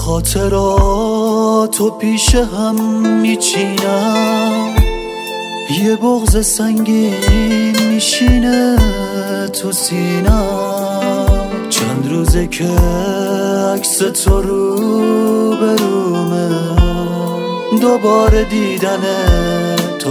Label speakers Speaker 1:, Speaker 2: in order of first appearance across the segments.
Speaker 1: خاطراتو پیش هم میچینم، یه بغض سنگین میشینه تو سینم. چند روزه که عکس تو رو برومه، دوباره دیدن تو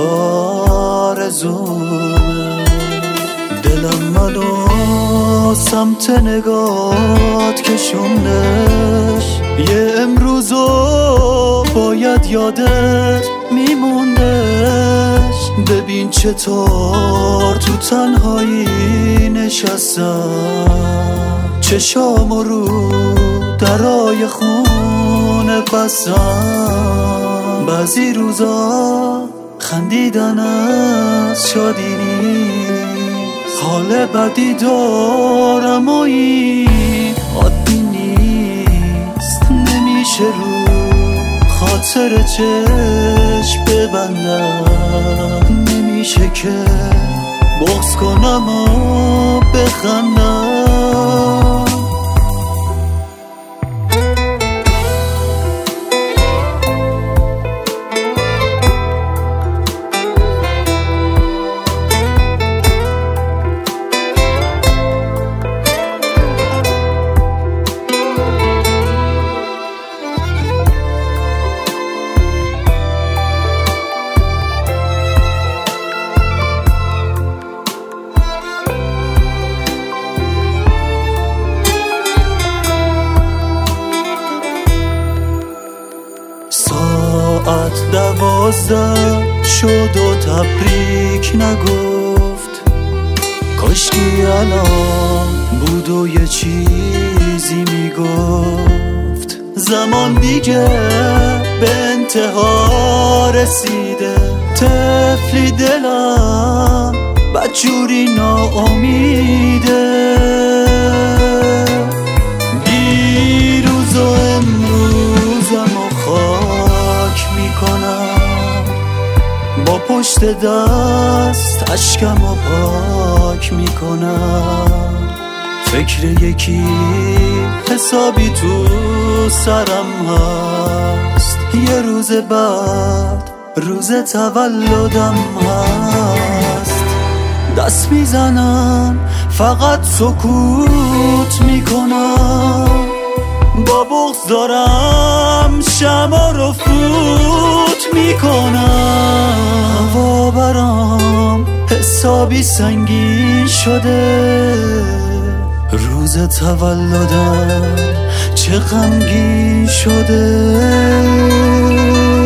Speaker 1: آرزومه. دلم منو سمت نگات کشوندش، یه امروزو باید یادت میموندش. ببین چطور تو تنهایی نشستم، چشامو رو درای خونه بستم. بعضی روزا خندیدن از شادی نیست، حال بدی دارم و این عادی نیست. نمیشه رو خاطر چشم ببندم، نمیشه که بغض کنم و بخندم. ساعت 12 شد و تبریک نگفت، کاشکی الان بود و یه چیزی میگفت. زمان دیگه به انتها رسیده، طفلی دلم بدجوری ناامیده. دیروز و امروزم و خاک میکنم، با پشت دست اشکم و پاک میکنم. فکر یکی حسابی تو سرم هست، یه روز بعد روز تولدم هست. دست میزنم فقط سکوت میکنم، با بغض دارم شمع رو فوت میکنم. هوا برام حسابی سنگین شده، روز تولدم چه غمگین شده.